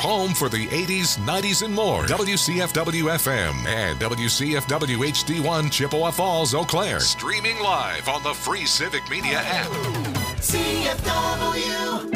home for the 80s, 90s, and more. WCFW-FM and WCFW-HD1 Chippewa Falls, Eau Claire. Streaming live on the free Civic Media app. CFW.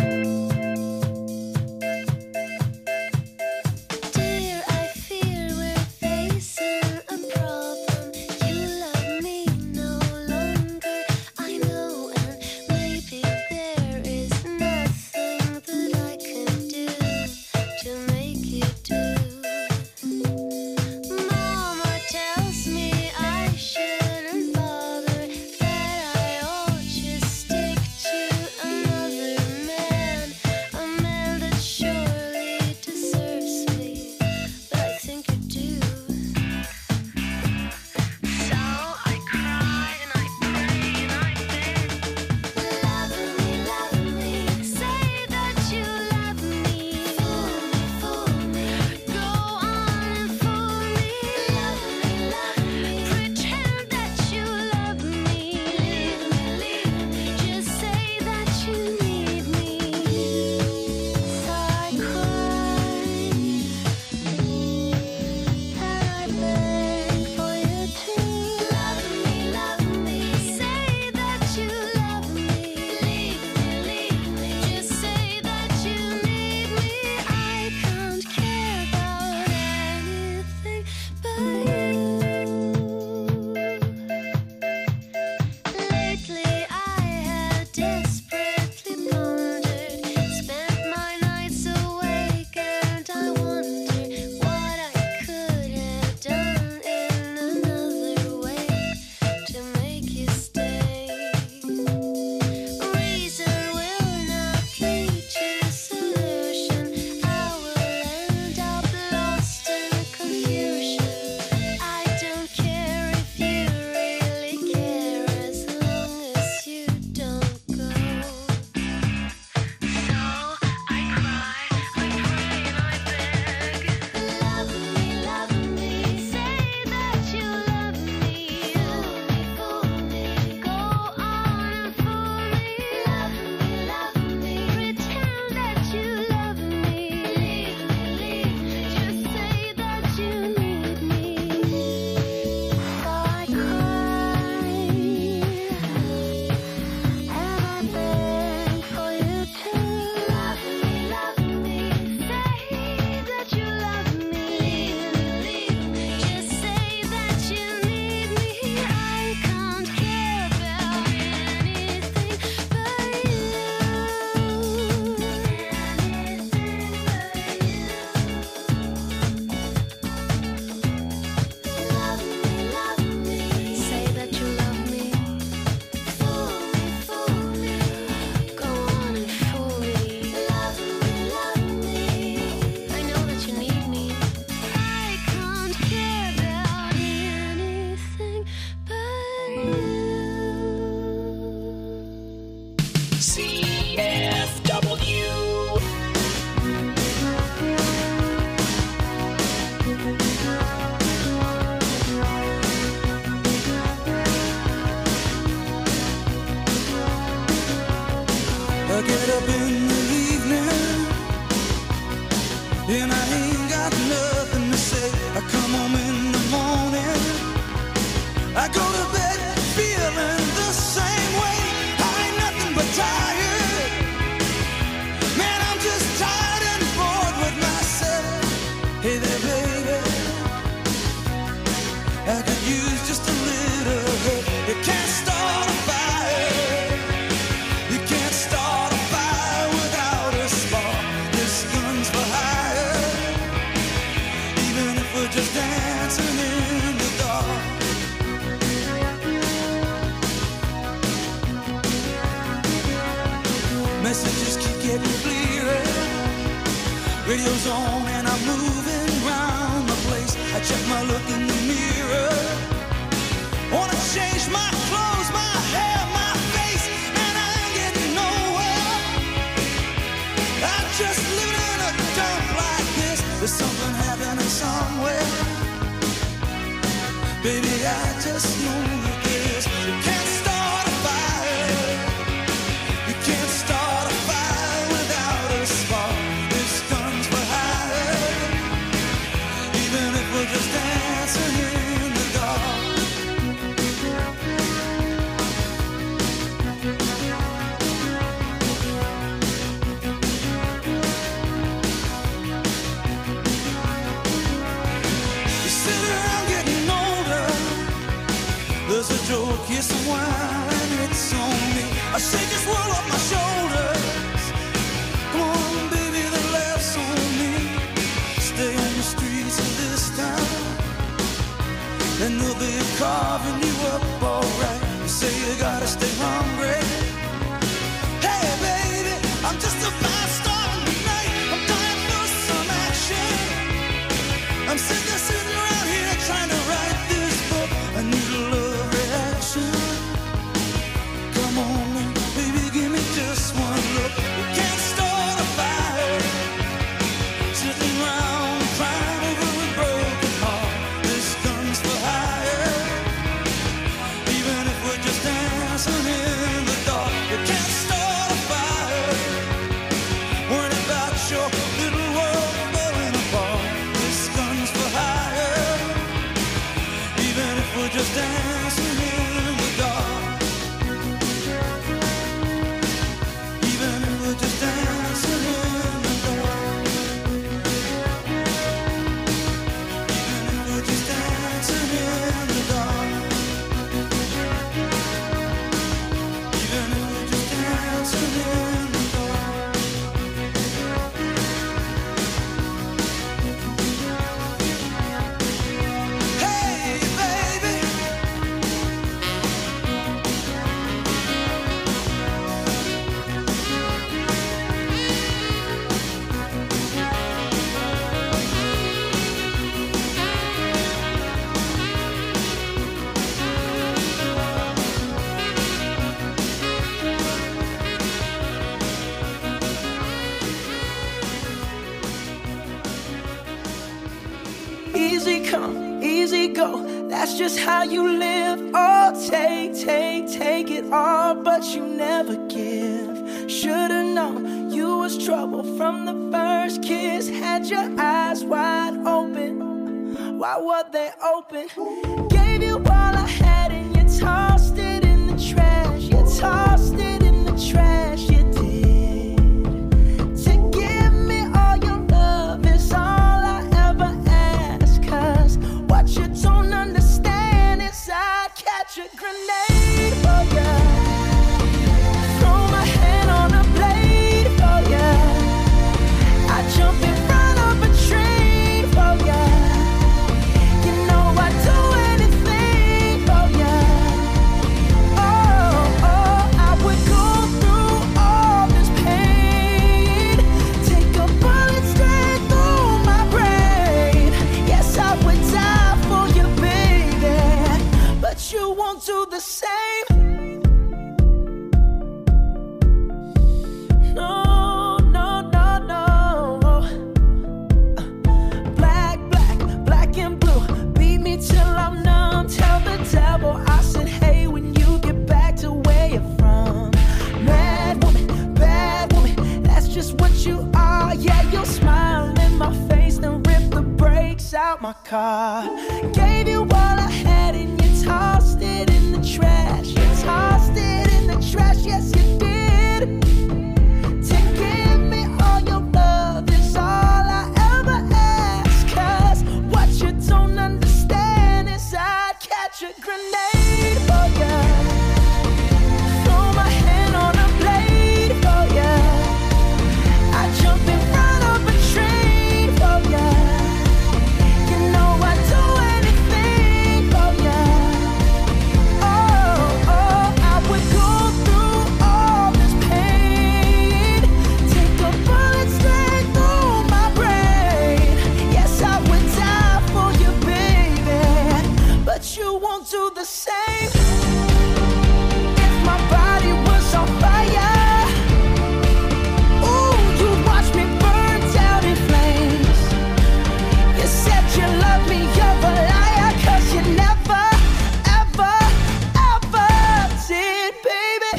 I get up in the evening and I ain't got nothing to say. I come home in the morning, I go to bed feeling the same way. I ain't nothing but tired, man, I'm just tired and bored with myself. Hey there baby, I could use just a little help. You can't start a fire, you can't start a fire without a spark. This gun's for hire, even if we're just dancing in the dark. Messages keep getting clearer, radio's on and I'm moving round the place. I check my look in the mirror, wanna change my clothes, my hair, my face, and I ain't getting nowhere. I'm just living in a dump like this. There's something happening somewhere. Baby, I just know that this. You can't start a fire, you can't start a fire without a spark. This gun's for hire, sit around getting older. There's a joke, yes, a while, and it's on me. I shake this world off my shoulders. Come on, baby, the laughs on me. Stay on the streets of this town, and they'll be carving you up alright. You say you gotta stay hungry. Hey, baby, I'm just a fast star tonight. I'm dying for some action. I'm sitting around here trying to write this book. I need a love reaction. Come on, baby, give me just one look. We can't start a fire, sitting around crying over a broken heart. This gun's for hire, even if we're just dancing in the dark. We can't start a fire, worrying about your little world falling apart. This gun's for hire, even if we're just dancing in the dark. Even if we're just dancing in the dark. Even if we're just dancing in the dark. Even if we're just dancing in the dark. Hey, baby. Easy come, easy go, that's just how you live. Oh, take it all, but you never give. Should've known you was trouble from the first kiss. Had your eyes wide open, why were they open? Gave you all I had and you tossed it in the trash. You tossed it in the trash, you did. To give me all your love is all I ever ask. Cause what you don't understand is I'd catch a grenade for ya. Throw my hand on a blade for ya. I'd jump in front of a train for ya. You know I'd do anything for ya. Oh, I would go through all this pain. Take a bullet straight through my brain. Yes, I would die for you, baby, but you won't do the same. No, no, no, no. Black and blue. Beat me till I'm numb. Tell the devil I said, hey, when you get back to where you're from. Mad woman, bad woman, that's just what you are. Yeah, you'll smile in my face, then rip the brakes out my car. Gave you all I had and you tossed it in the trash. You tossed it in the trash, yes you did. To give me all your love is all I ever ask. Cause what you don't understand is I'd catch a grenade for ya. Throw my hand on a blade for ya. I'd jump in front of a train for ya. You know I'd do anything for ya. Oh, I would go through all this pain. Take a bullet straight through my brain. Yes, I would die for you, baby, but you won't do the same. If my body was on fire, ooh, you'd watch me burn down in flames. You said you love me, you're a liar, cause you never, ever, ever did, baby.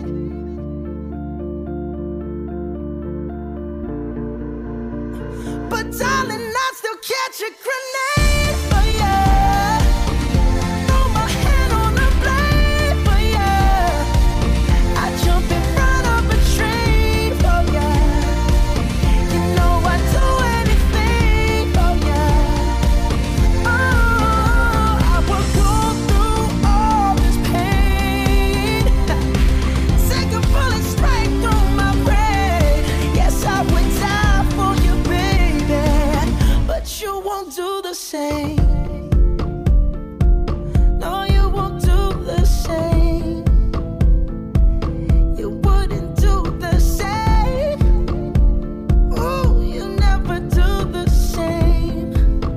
But darling, I'd still catch a grenade for ya. Throw my hand on a blade for ya. I'd jump in front of a train for ya. You know I'd do anything for ya. Oh, won't do the same. No, you won't do the same. You wouldn't do the same. Ooh, you never do the same.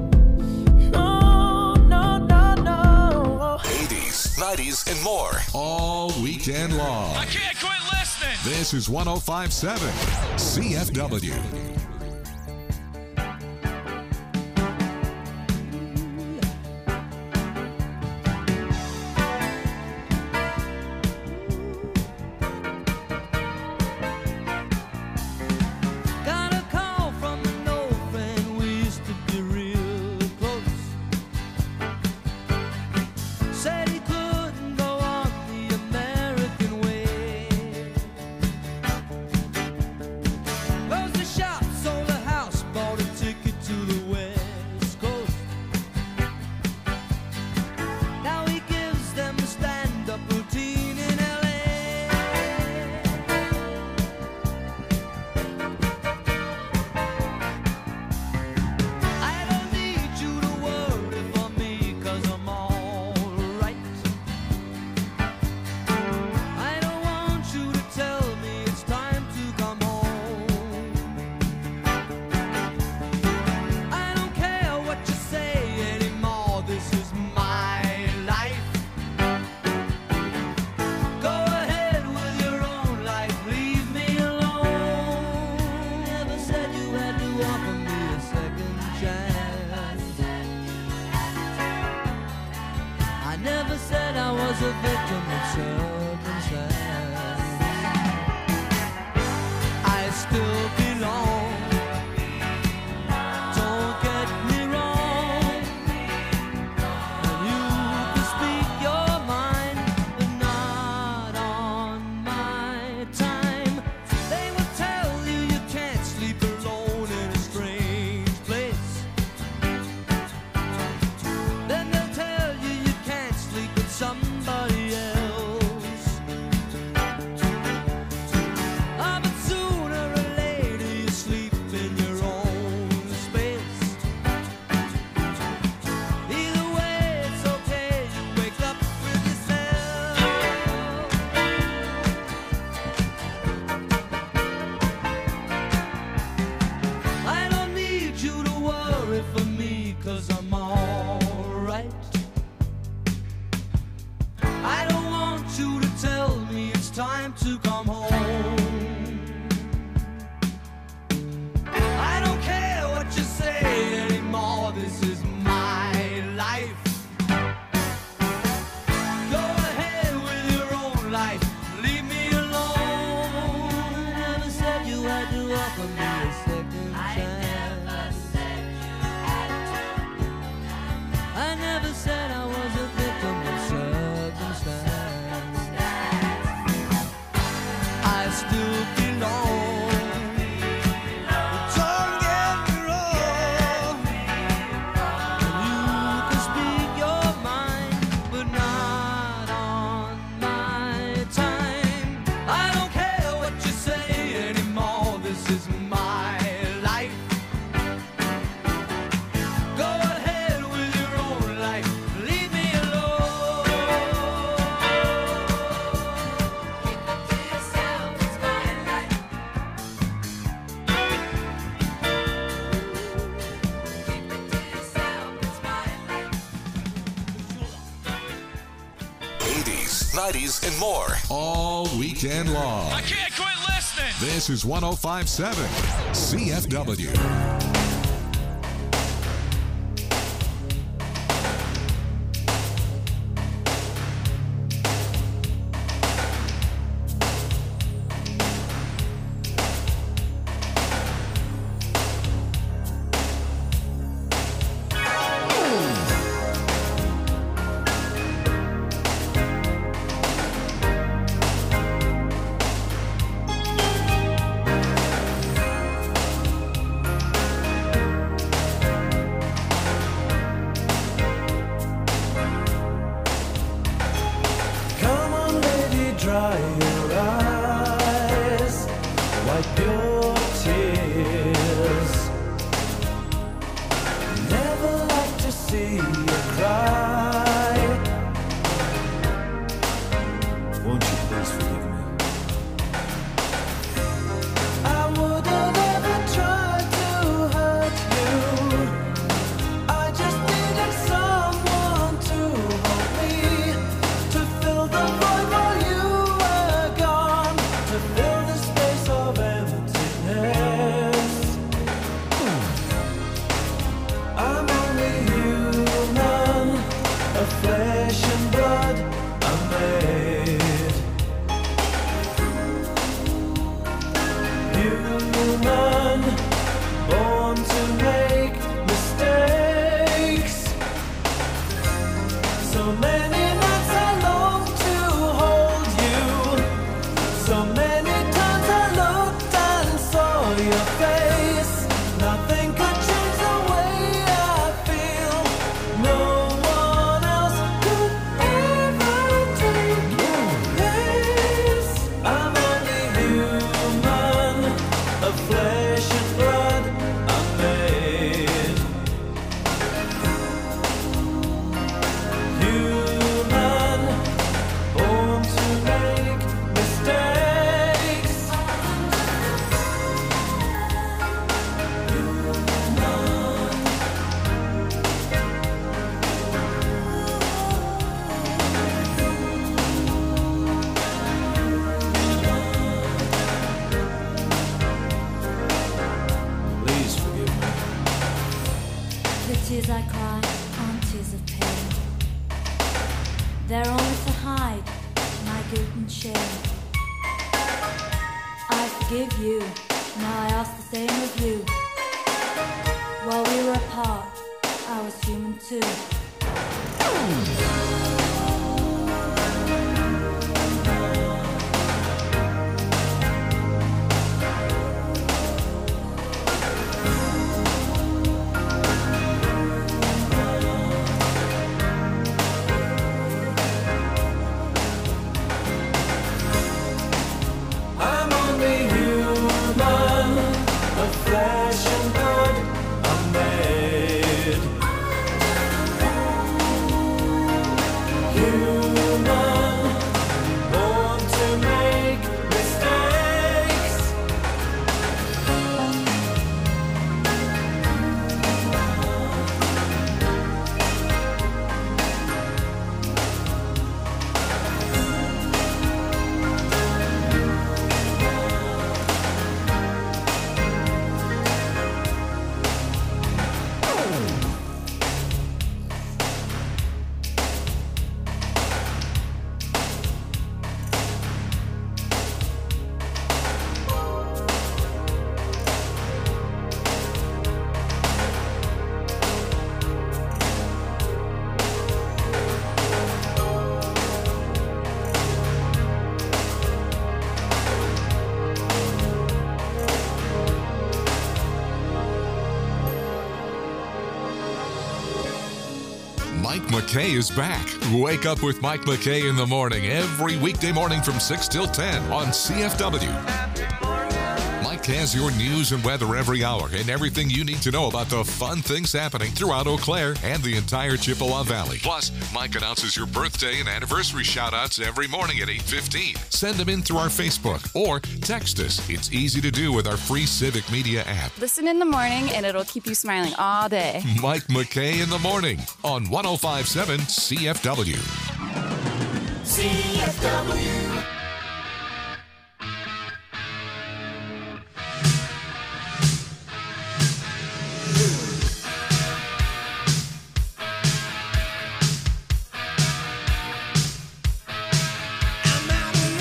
No, no, no, no. 80s, 90s, and more. All weekend long. I can't quit listening. This is 105.7 CFW. And more all weekend long. I can't quit listening. This is 105.7 CFW. see you cry. Won't you please forgive me? I wouldn't ever try to hurt you. I just needed someone to hold me, to fill the void while you were gone, to fill the space of emptiness. I'm only human, of flesh and blood I'm made. Human, born to make mistakes. So many nights I long to hold you. So many times I looked and saw your face. Nothing could change the way I feel. No one else could ever take your place. I'm only human, of flesh and blood I'm made. Human, born to make mistakes. Please forgive me. The tears I cry aren't tears of pain. They're only to hide my guilt and shame. I forgive you, now I ask the same of you. While we were apart, I was human too. I'm only human, of flesh and blood I'm made. Human, born to make mistakes. Mike McKay is back. Wake up with Mike McKay in the morning every weekday morning from 6 till 10 on CFW. Mike has your news and weather every hour and everything you need to know about the fun things happening throughout Eau Claire and the entire Chippewa Valley. Plus, Mike announces your birthday and anniversary shout-outs every morning at 8:15. Send them in through our Facebook or text us. It's easy to do with our free Civic Media app. Listen in the morning and it'll keep you smiling all day. Mike McKay in the morning on 105.7 CFW. CFW. I'm out of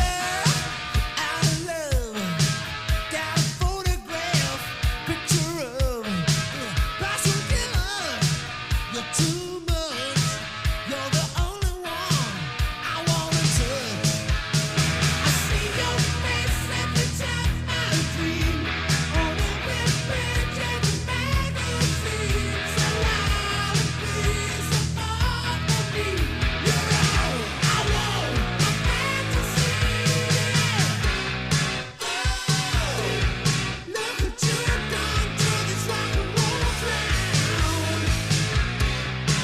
love. Got a photograph, picture of Russell Dillon. You're too much. You're the only one I wanna touch. I see your face every time I dream. On a webpage and a magazine. So loud and please support me. You're all I want, a fantasy. Look what you have done to this rock and roll town.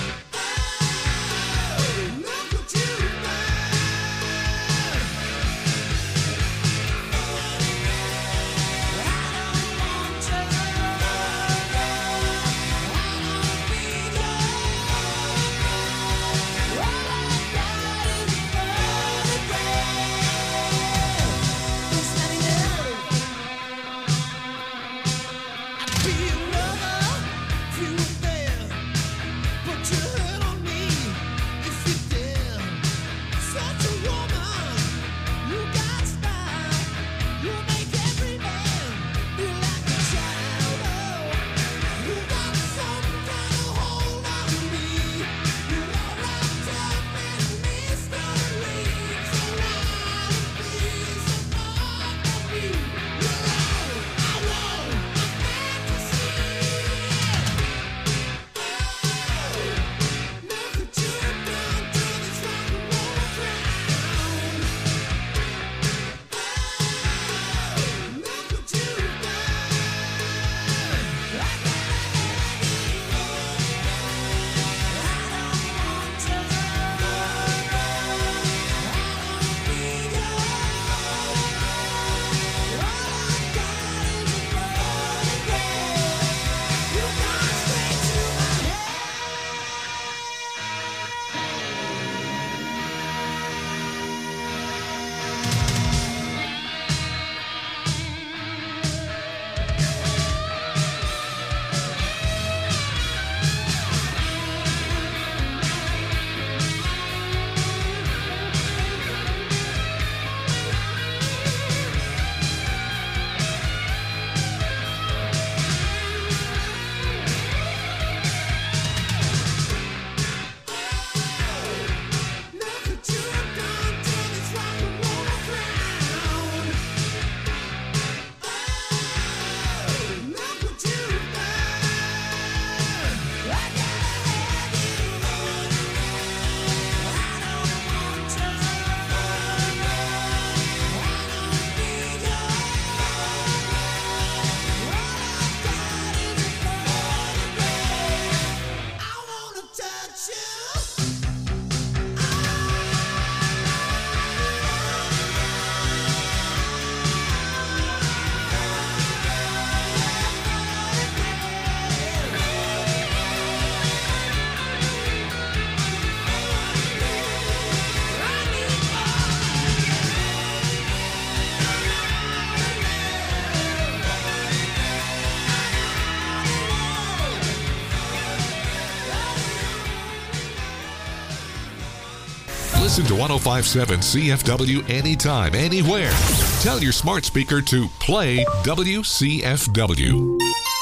Listen to 105.7 CFW anytime, anywhere. Tell your smart speaker to play WCFW.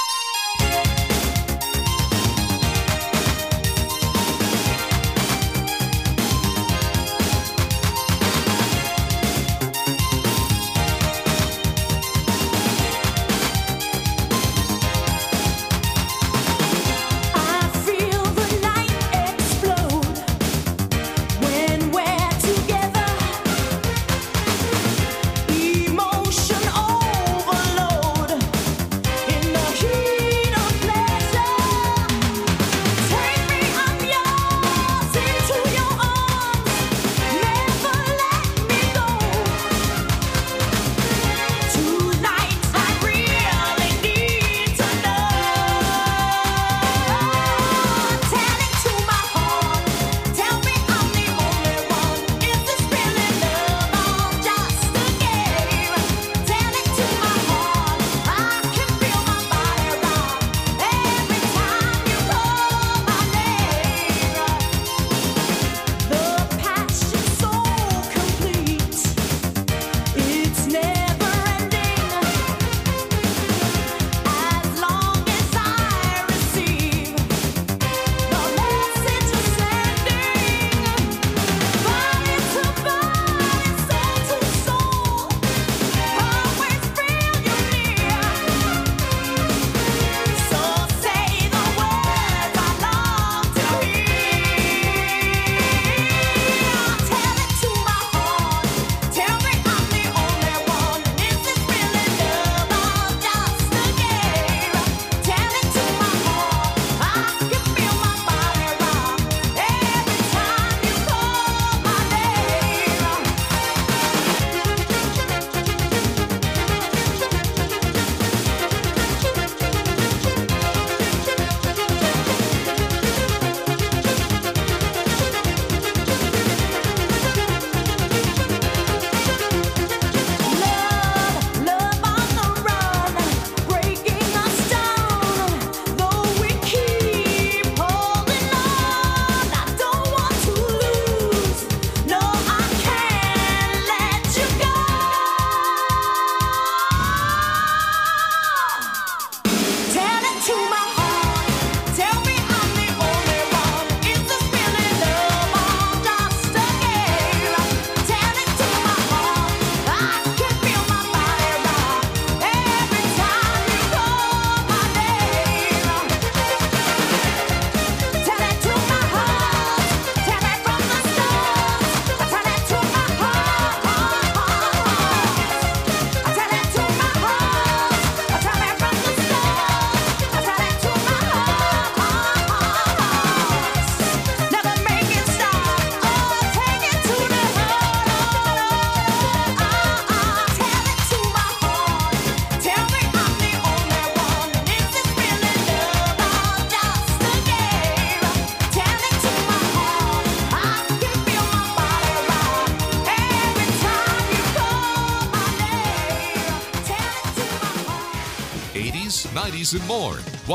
And more.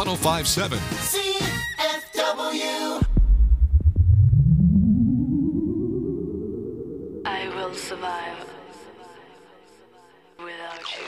105.7 CFW. I will survive without you.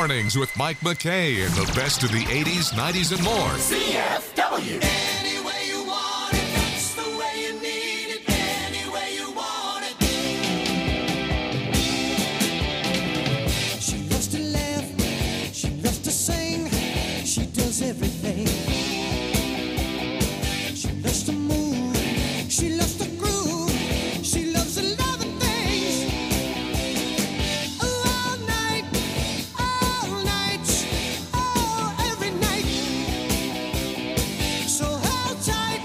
Mornings with Mike McKay and the best of the 80s, 90s, and more. CFW. Any way you want it, that's the way you need it. Any way you want it. She loves to laugh, she loves to sing, she does everything. She loves to move, she loves to groove, she loves a lot of things. All night, oh, every night. So hold tight,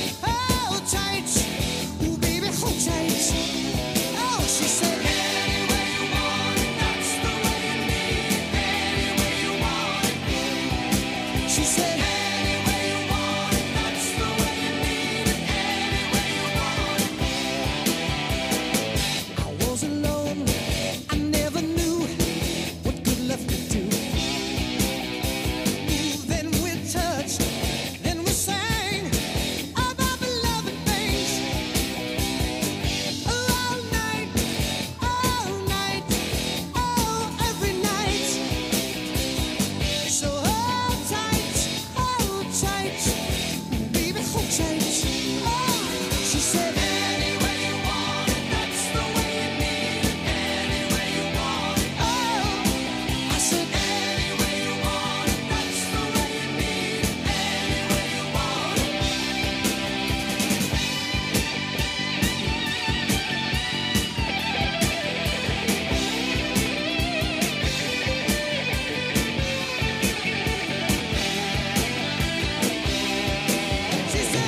ooh baby, hold tight. Oh, she said, any way you want it, that's the way you need it. Any way you want it. She said, any way you want it, that's the way you need it. Any way you want it. I was alone, I never knew what good love could do. Then we touched, then we sang about the loving things. All night, oh, every night. So hold tight, baby, hold tight. Oh, she said, any way you want it, that's the way you need it. Any way you want it. Oh, I said, any way you want it, that's the way you need it. Any way you want it. She said,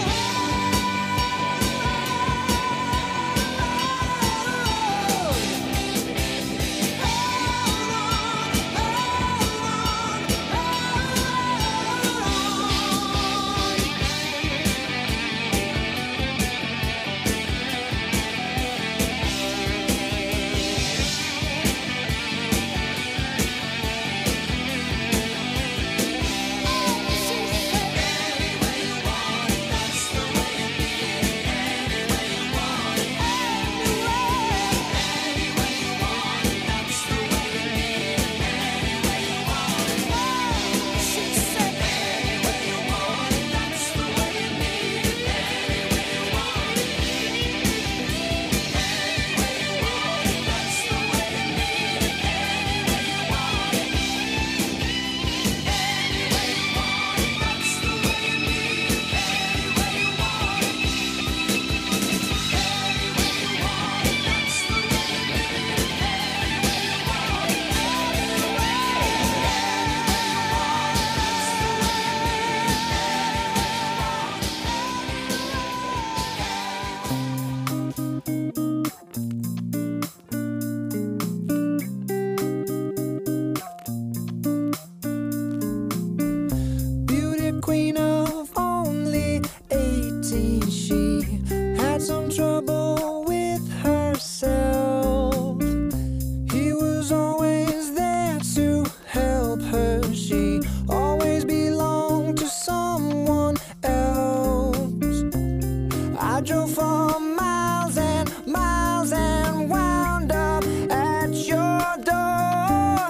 beauty queen of only 18, she had some trouble with herself. He was always there to help her. She always belonged to someone else. I drove for miles and miles and wound up at your door.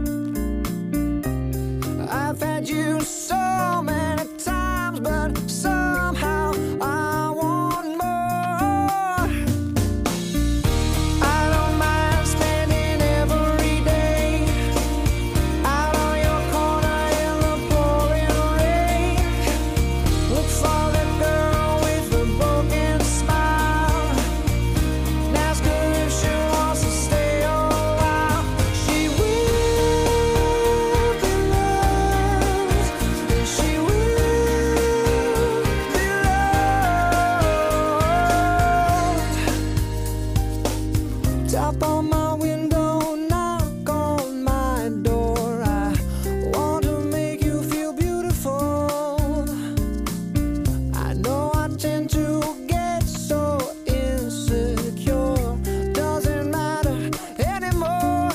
I've had you so many times, but somehow I want more. I don't mind spending every day out on your corner in the pouring rain. Look for the girl with the broken smile and ask her if she wants to stay a while. She will be loved, and she will be loved. Tap on my window, knock on my door. I want to make you feel beautiful. I know I tend to get so insecure. Doesn't matter anymore.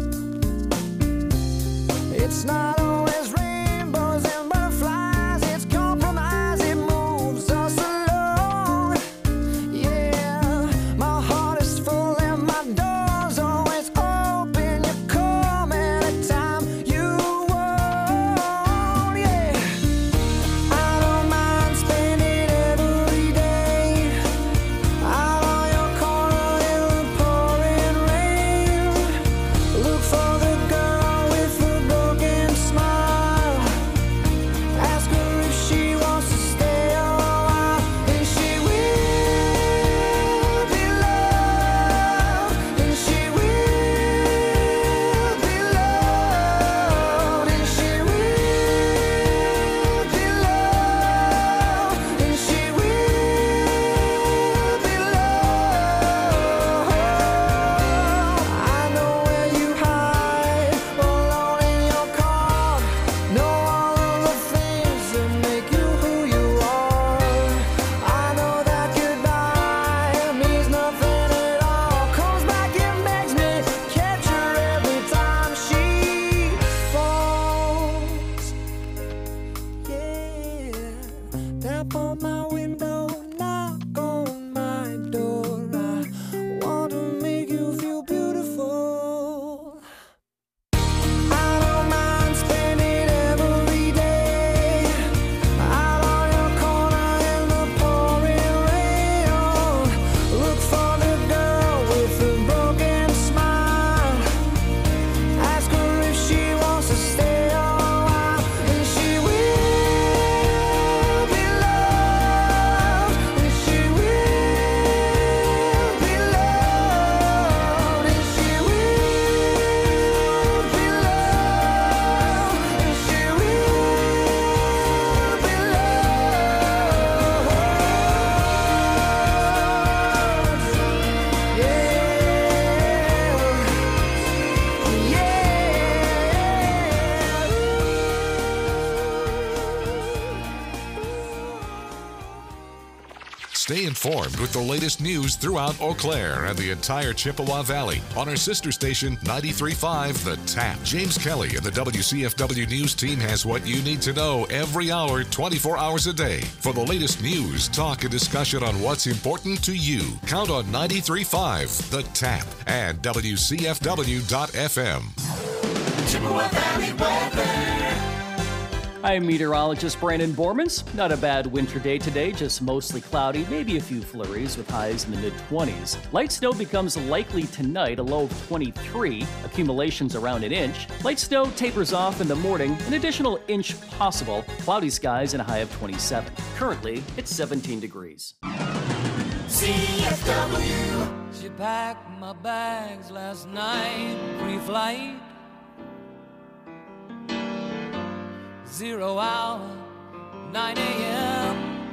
It's not always rainbows and butterflies. It's compromise. It moves us along. Yeah, my heart is full and my door's always open. You come anytime you Stay informed with the latest news throughout Eau Claire and the entire Chippewa Valley on our sister station 93.5 The Tap. James Kelly and the WCFW News team has what you need to know every hour, 24 hours a day. For the latest news, talk, and discussion on what's important to you, count on 93.5 The Tap and WCFW.FM. Chippewa Valley weather. I'm meteorologist Brandon Bormans. Not a bad winter day today, just mostly cloudy, maybe a few flurries with highs in the mid-20s. Light snow becomes likely tonight, a low of 23, accumulations around an inch. Light snow tapers off in the morning, an additional inch possible, cloudy skies and a high of 27. Currently, it's 17 degrees. CFW. She packed my bags last night, pre-flight. 0 hour, 9 a.m.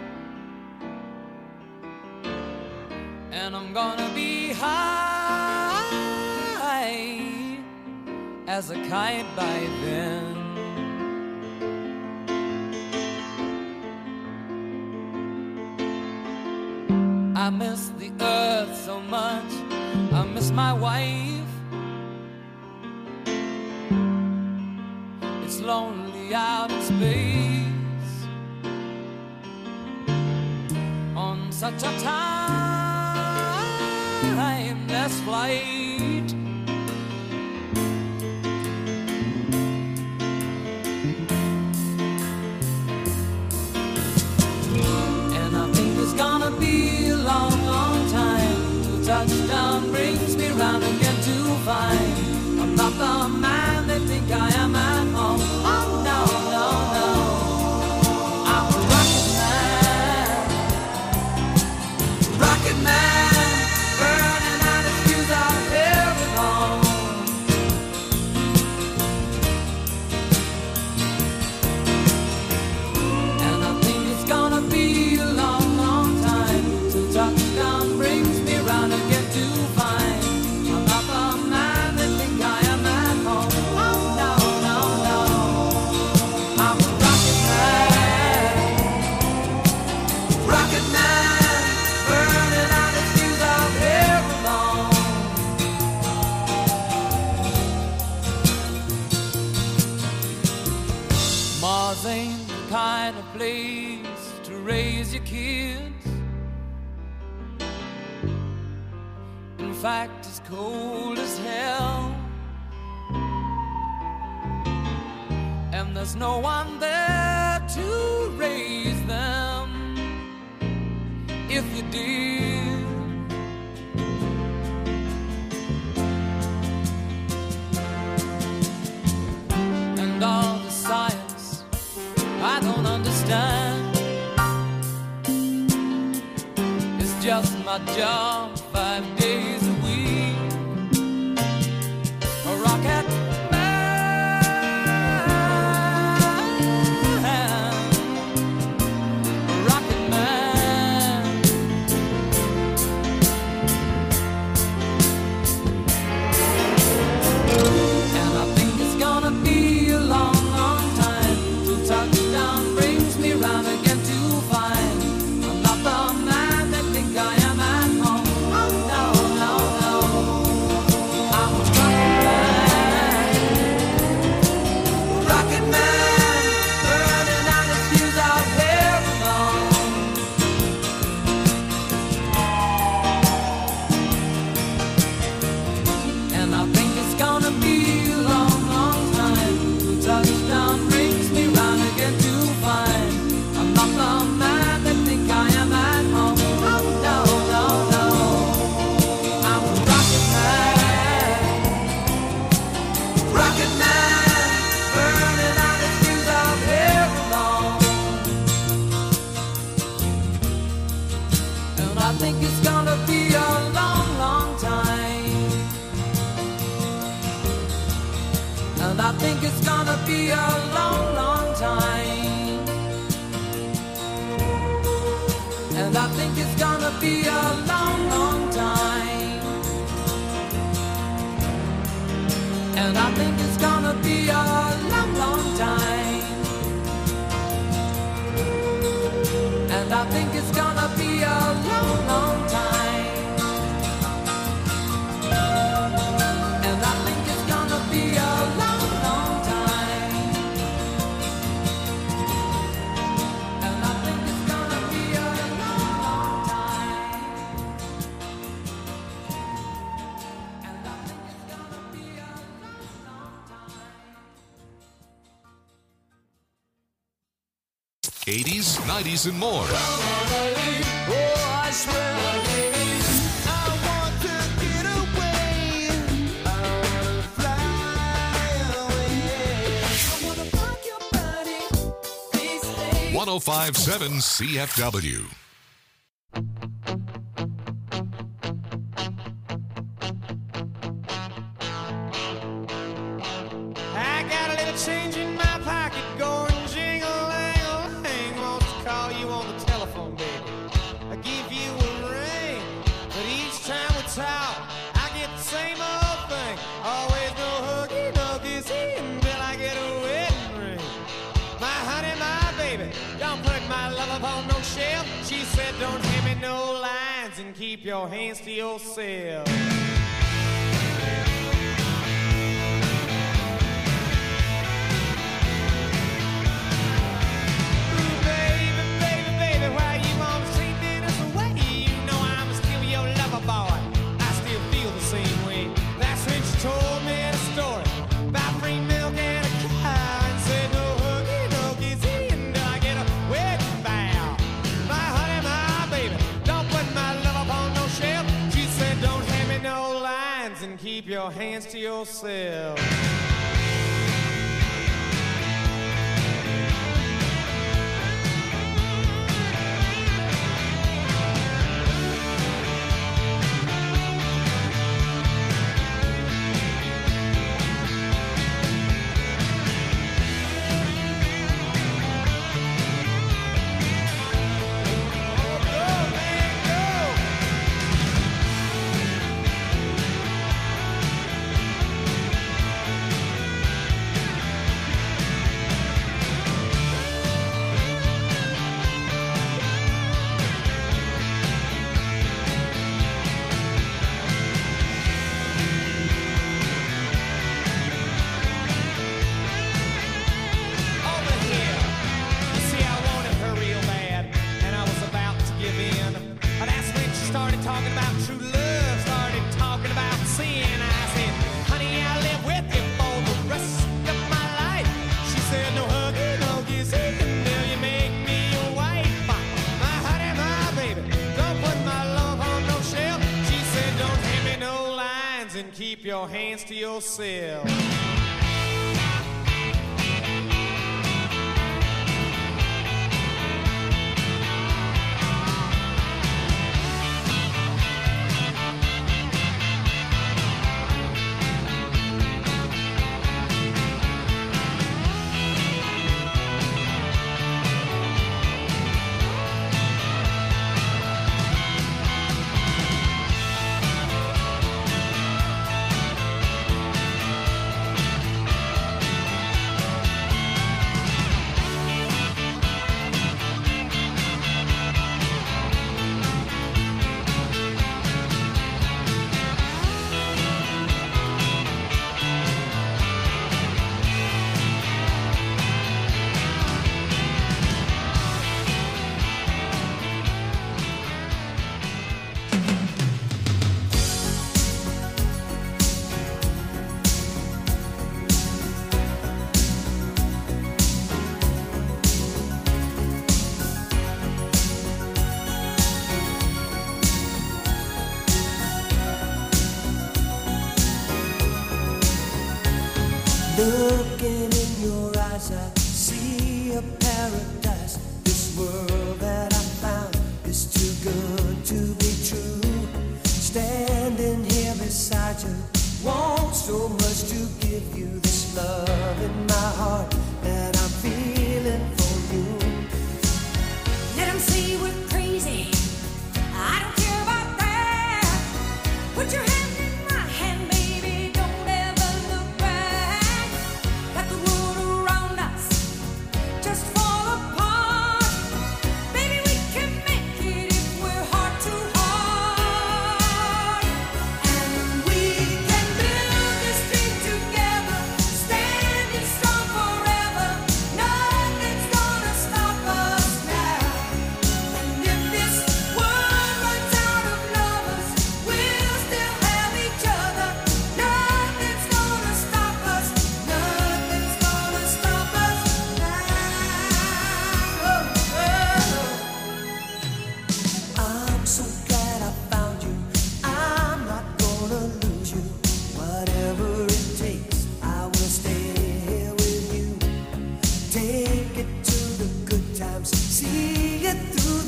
And I'm gonna be high as a kite by then. I miss the earth so much, I miss my wife. It's lonely out in space on such a timeless flight. And I think it's gonna be a long, long time till touchdown brings me round again to find I'm not the man they think I am at home. Oh no, no, no, I'm a rocket man, burning out his fuse out here alone. And I think it's gonna be a long, long time till touchdown brings me round again to find I'm not the man they think I am at home. Oh no, no, no, I'm a rocket man, burning out his fuse out here alone. Mars ain't the kind of place to raise your kids. In fact, it's cold as hell. And there's no one there to raise them. If you did, and all the science I don't understand, it's just my job 5 days a week. A rocket be a long, long time. And I think it's gonna be a long, long time. And I think it's gonna be a long, long time. And I think it's gonna be a long 80s, 90s, and more. Oh, I swear I want to get away. I want to fly away. I want to rock your body these days. 105.7 CFW. I got a little change in my pocket going jingle-lang-a-lang. Wants to call you on the telephone, baby. I give you a ring, but each time we talk, I get the same old thing. Always no huggy, no kissy until I get a wedding ring. My honey, my baby, don't put my love up on no shelf. She said don't hand me no lines and keep your hands to yourself. Keep your hands to yourself. Keep your hands to yourself. Looking in your eyes, I see a paradise. This world that I found is too good to be true. Standing here beside you, want so much to give you this love in my heart that I'm feeling for you. Let them say we're crazy. I don't care about that. Put your hand in my hand, baby. Don't ever look back. Let the world around us just fall apart. Baby, we can make it if we're heart to heart. And we can build this dream together, standing strong.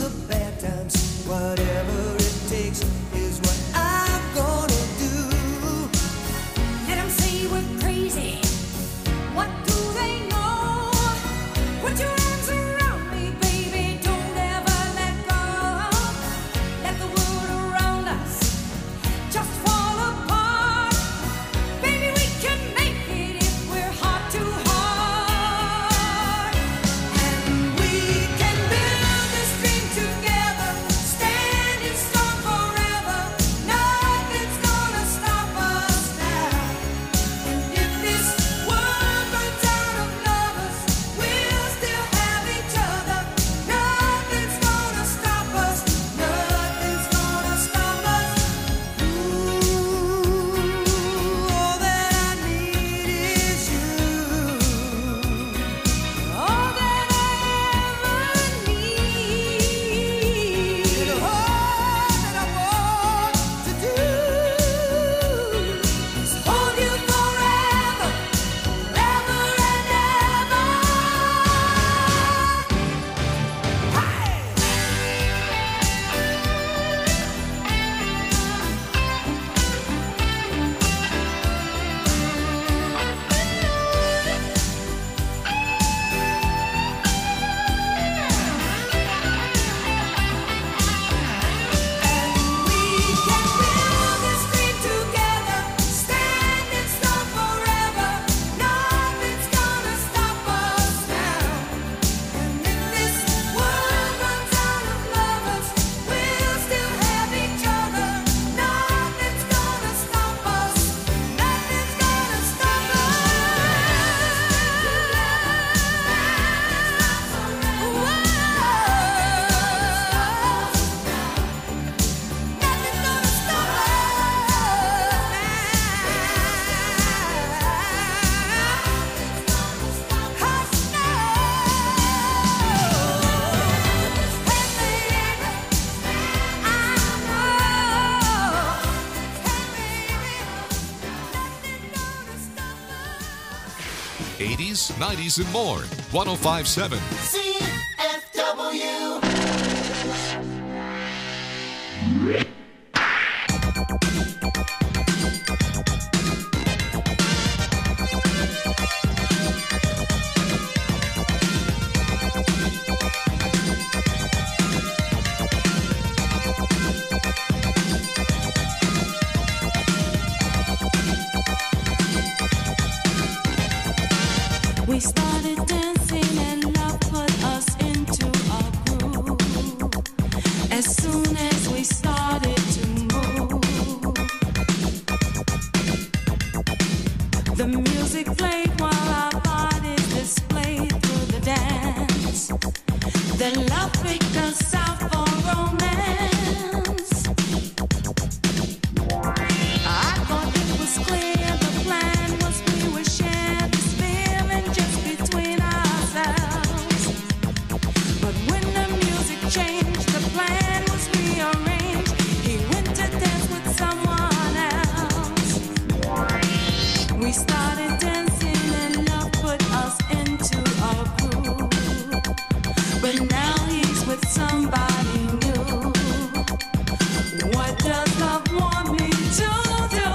the bad times. Whatever it takes is what I'm gonna do. Let 'em say we're crazy. What do they know? Put your arms around me, baby. Don't ever let go. Let the world around us just fall apart. Baby, we can make it if we're heart to heart. And we can build this dream together, standing strong forever. Nothing's gonna stop us now. And if this world runs out of lovers, we'll still have each other. Nothing's gonna stop us. Nothing's gonna stop us. Ooh, all that I need is you. All that I ever need. And all that I want to do is hold you forever, forever and ever. Hey! 80s, 90s, and more. 105.7. CFW. We started dancing and love put us into a groove. As soon as we started to move, the music played while our bodies displayed through the dance. Then love picked us out for romance. I thought it was clear the plan was we would share this feeling just between ourselves. But when the music changed, the plan was rearranged. He went to dance with someone else. We started dancing and love put us into a groove. But now he's with somebody new. What does love want me to do?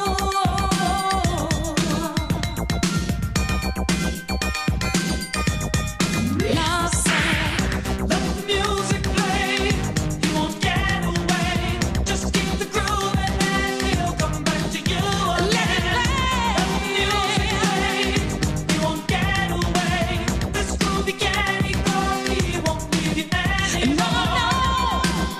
Now say, let the music play. You won't get away. Just keep the groove and he'll come back to you again. Let the music play. You won't get away. This groovy candy coffee won't leave you anymore.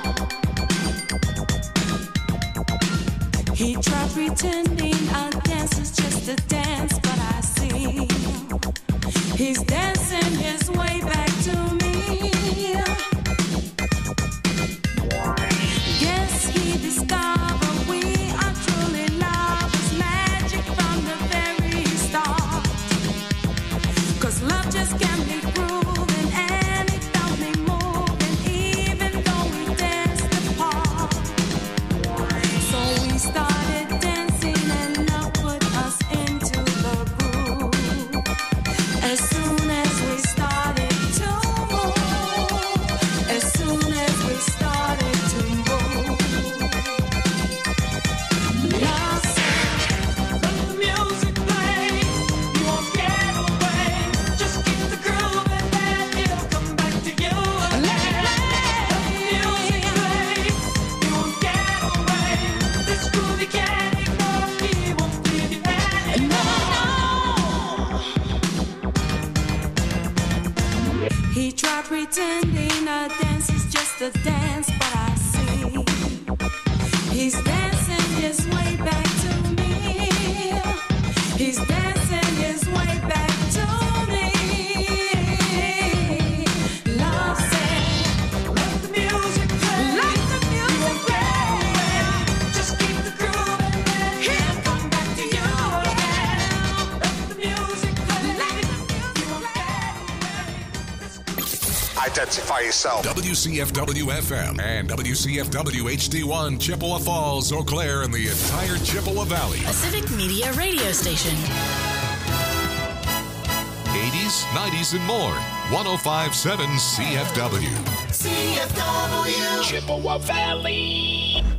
He tried pretending our dance is just a dance, but I see he's dancing his way back to me. Yes, he discovered we are truly lovers, magic from the very start. 'Cause love just can't be proven, and it felt me moving, even though we danced apart. So we started dancing and love put us into the groove. As soon as we started to move, as soon as He tried pretending a dance is just a dance, but I see he's dancing his way back to me. He's dancing his way back to me. Love said, let the music play. Let the music play. Just keep the groove and he'll come back to you again. Let the music play. Let the music play. Identify yourself. WCFW FM and WCFW HD1, Chippewa Falls, Eau Claire, and the entire Chippewa Valley. A Civic Media radio station. 80s, 90s, and more. 105.7 CFW. CFW. Chippewa Valley.